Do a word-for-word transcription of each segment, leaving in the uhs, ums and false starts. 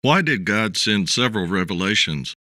Why did God send several revelations?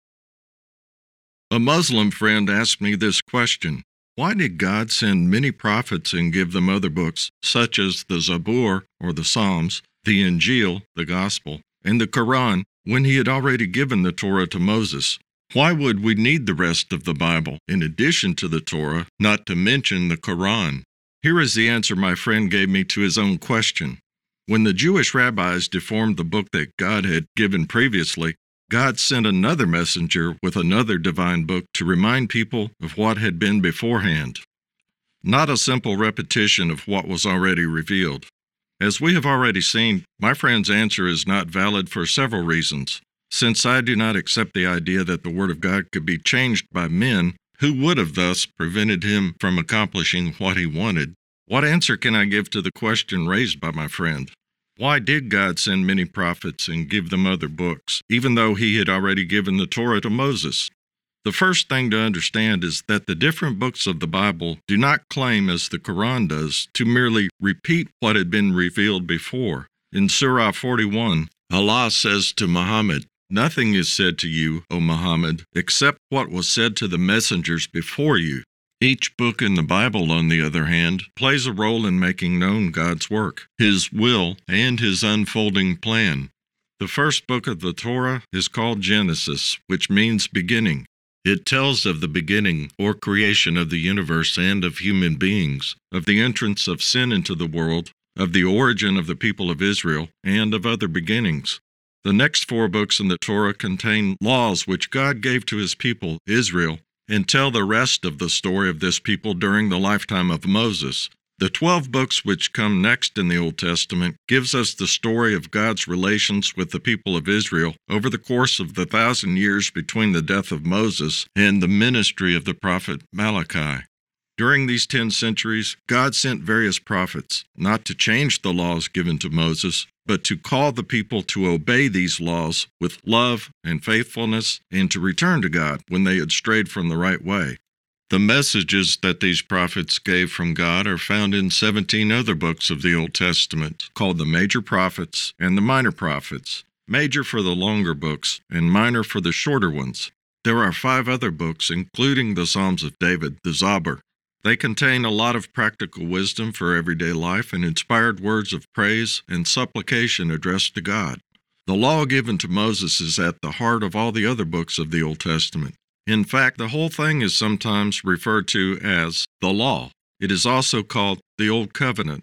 A Muslim friend asked me this question: why did God send many prophets and give them other books, such as the Zabur, or the Psalms, the Injil, the Gospel, and the Quran, when he had already given the Torah to Moses? Why would we need the rest of the Bible, in addition to the Torah, not to mention the Quran? Here is the answer my friend gave me to his own question. When the Jewish rabbis deformed the book that God had given previously, God sent another messenger with another divine book to remind people of what had been beforehand, not a simple repetition of what was already revealed. As we have already seen, my friend's answer is not valid for several reasons. Since I do not accept the idea that the Word of God could be changed by men, who would have thus prevented him from accomplishing what he wanted, what answer can I give to the question raised by my friend? Why did God send many prophets and give them other books, even though he had already given the Torah to Moses? The first thing to understand is that the different books of the Bible do not claim, as the Quran does, to merely repeat what had been revealed before. In Surah forty-one, Allah says to Muhammad, "Nothing is said to you, O Muhammad, except what was said to the messengers before you." Each book in the Bible, on the other hand, plays a role in making known God's work, His will, and His unfolding plan. The first book of the Torah is called Genesis, which means beginning. It tells of the beginning, or creation, of the universe and of human beings, of the entrance of sin into the world, of the origin of the people of Israel, and of other beginnings. The next four books in the Torah contain laws which God gave to His people, Israel, and tell the rest of the story of this people during the lifetime of Moses. The twelve books which come next in the Old Testament gives us the story of God's relations with the people of Israel over the course of the thousand years between the death of Moses and the ministry of the prophet Malachi. During these ten centuries, God sent various prophets, not to change the laws given to Moses, but to call the people to obey these laws with love and faithfulness, and to return to God when they had strayed from the right way. The messages that these prophets gave from God are found in seventeen other books of the Old Testament, called the Major Prophets and the Minor Prophets, major for the longer books and minor for the shorter ones. There are five other books, including the Psalms of David, the Zabur. They contain a lot of practical wisdom for everyday life and inspired words of praise and supplication addressed to God. The law given to Moses is at the heart of all the other books of the Old Testament. In fact, the whole thing is sometimes referred to as the law. It is also called the Old Covenant.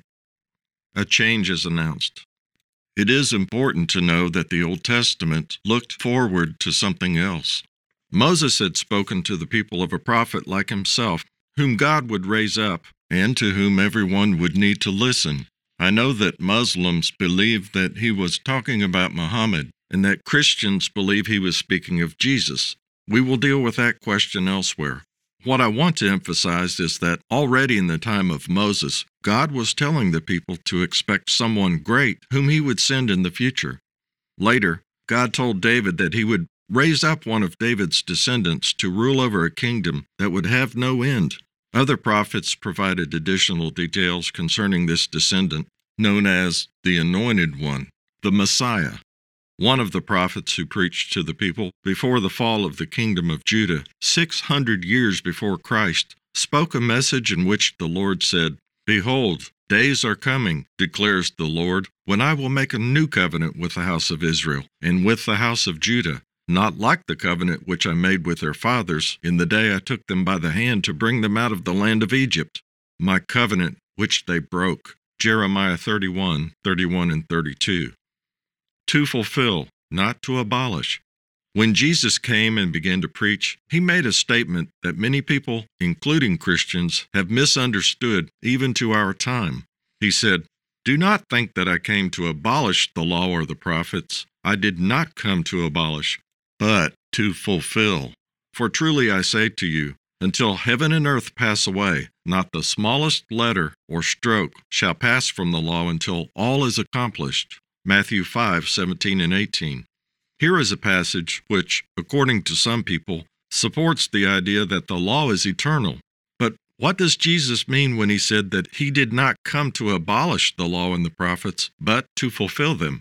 A change is announced. It is important to know that the Old Testament looked forward to something else. Moses had spoken to the people of a prophet like himself, whom God would raise up, and to whom everyone would need to listen. I know that Muslims believe that he was talking about Muhammad, and that Christians believe he was speaking of Jesus. We will deal with that question elsewhere. What I want to emphasize is that already in the time of Moses, God was telling the people to expect someone great whom he would send in the future. Later, God told David that he would raise up one of David's descendants to rule over a kingdom that would have no end. Other prophets provided additional details concerning this descendant, known as the Anointed One, the Messiah. One of the prophets who preached to the people before the fall of the kingdom of Judah, six hundred years before Christ, spoke a message in which the Lord said, "Behold, days are coming, declares the Lord, when I will make a new covenant with the house of Israel and with the house of Judah, not like the covenant which I made with their fathers in the day I took them by the hand to bring them out of the land of Egypt, my covenant which they broke." Jeremiah thirty-one, thirty-one and thirty-two. To fulfill, not to abolish. When Jesus came and began to preach, he made a statement that many people, including Christians, have misunderstood even to our time. He said, "Do not think that I came to abolish the law or the prophets. I did not come to abolish, but to fulfill. For truly I say to you, until heaven and earth pass away, not the smallest letter or stroke shall pass from the law until all is accomplished." Matthew five, seventeen and eighteen. Here is a passage which, according to some people, supports the idea that the law is eternal. But what does Jesus mean when he said that he did not come to abolish the law and the prophets, but to fulfill them?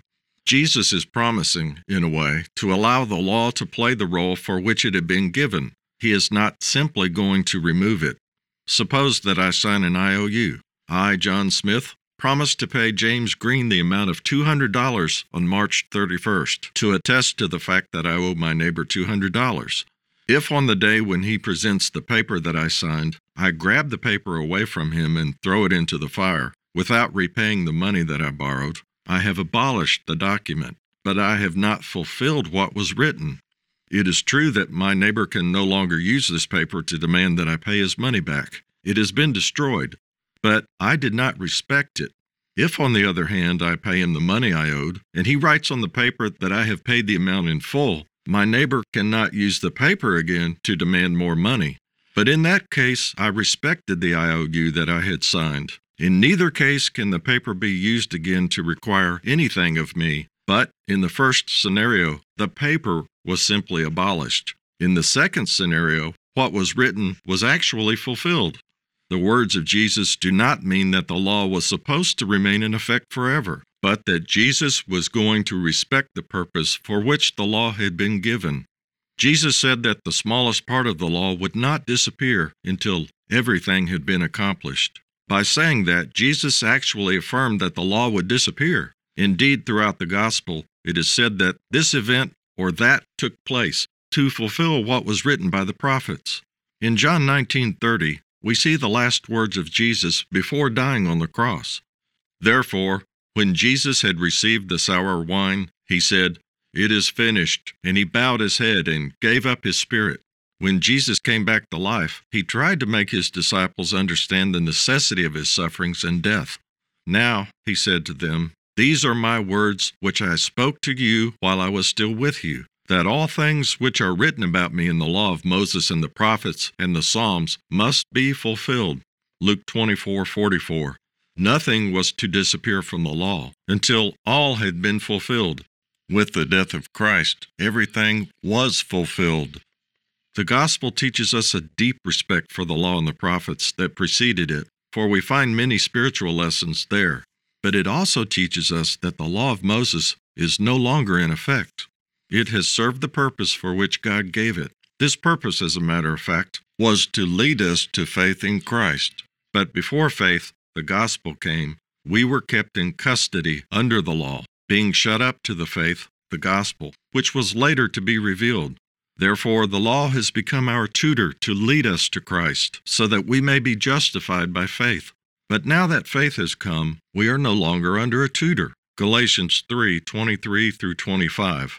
Jesus is promising, in a way, to allow the law to play the role for which it had been given. He is not simply going to remove it. Suppose that I sign an I O U. I, John Smith, promise to pay James Green the amount of two hundred dollars on March thirty-first to attest to the fact that I owe my neighbor two hundred dollars. If on the day when he presents the paper that I signed, I grab the paper away from him and throw it into the fire, without repaying the money that I borrowed, I have abolished the document, but I have not fulfilled what was written. It is true that my neighbor can no longer use this paper to demand that I pay his money back. It has been destroyed, but I did not respect it. If, on the other hand, I pay him the money I owed, and he writes on the paper that I have paid the amount in full, my neighbor cannot use the paper again to demand more money. But in that case, I respected the I O U that I had signed. In neither case can the paper be used again to require anything of me, but in the first scenario, the paper was simply abolished. In the second scenario, what was written was actually fulfilled. The words of Jesus do not mean that the law was supposed to remain in effect forever, but that Jesus was going to respect the purpose for which the law had been given. Jesus said that the smallest part of the law would not disappear until everything had been accomplished. By saying that, Jesus actually affirmed that the law would disappear. Indeed, throughout the gospel, it is said that this event or that took place to fulfill what was written by the prophets. In John nineteen thirty, we see the last words of Jesus before dying on the cross. Therefore, when Jesus had received the sour wine, he said, "It is finished," and he bowed his head and gave up his spirit. When Jesus came back to life, he tried to make his disciples understand the necessity of his sufferings and death. Now, he said to them, "These are my words which I spoke to you while I was still with you, that all things which are written about me in the law of Moses and the prophets and the Psalms must be fulfilled." Luke twenty-four forty-four. Nothing was to disappear from the law until all had been fulfilled. With the death of Christ, everything was fulfilled. The gospel teaches us a deep respect for the law and the prophets that preceded it, for we find many spiritual lessons there. But it also teaches us that the law of Moses is no longer in effect. It has served the purpose for which God gave it. This purpose, as a matter of fact, was to lead us to faith in Christ. But before faith, the gospel came, we were kept in custody under the law, being shut up to the faith, the gospel, which was later to be revealed. Therefore, the law has become our tutor to lead us to Christ, so that we may be justified by faith. But now that faith has come, we are no longer under a tutor. Galatians three twenty-three through twenty-five.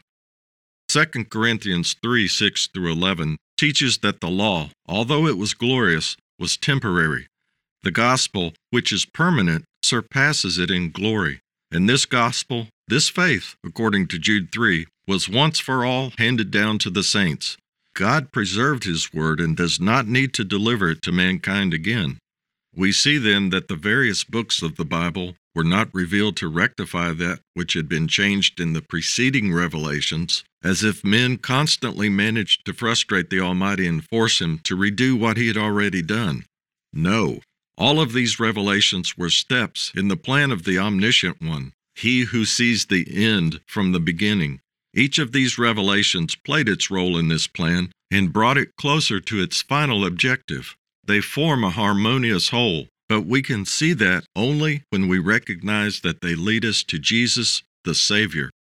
Second Corinthians three six through eleven teaches that the law, although it was glorious, was temporary. The gospel, which is permanent, surpasses it in glory. And this gospel, this faith, according to Jude three, was once for all handed down to the saints. God preserved his word and does not need to deliver it to mankind again. We see then that the various books of the Bible were not revealed to rectify that which had been changed in the preceding revelations, as if men constantly managed to frustrate the Almighty and force him to redo what he had already done. No, all of these revelations were steps in the plan of the Omniscient One, he who sees the end from the beginning. Each of these revelations played its role in this plan and brought it closer to its final objective. They form a harmonious whole, but we can see that only when we recognize that they lead us to Jesus, the Savior.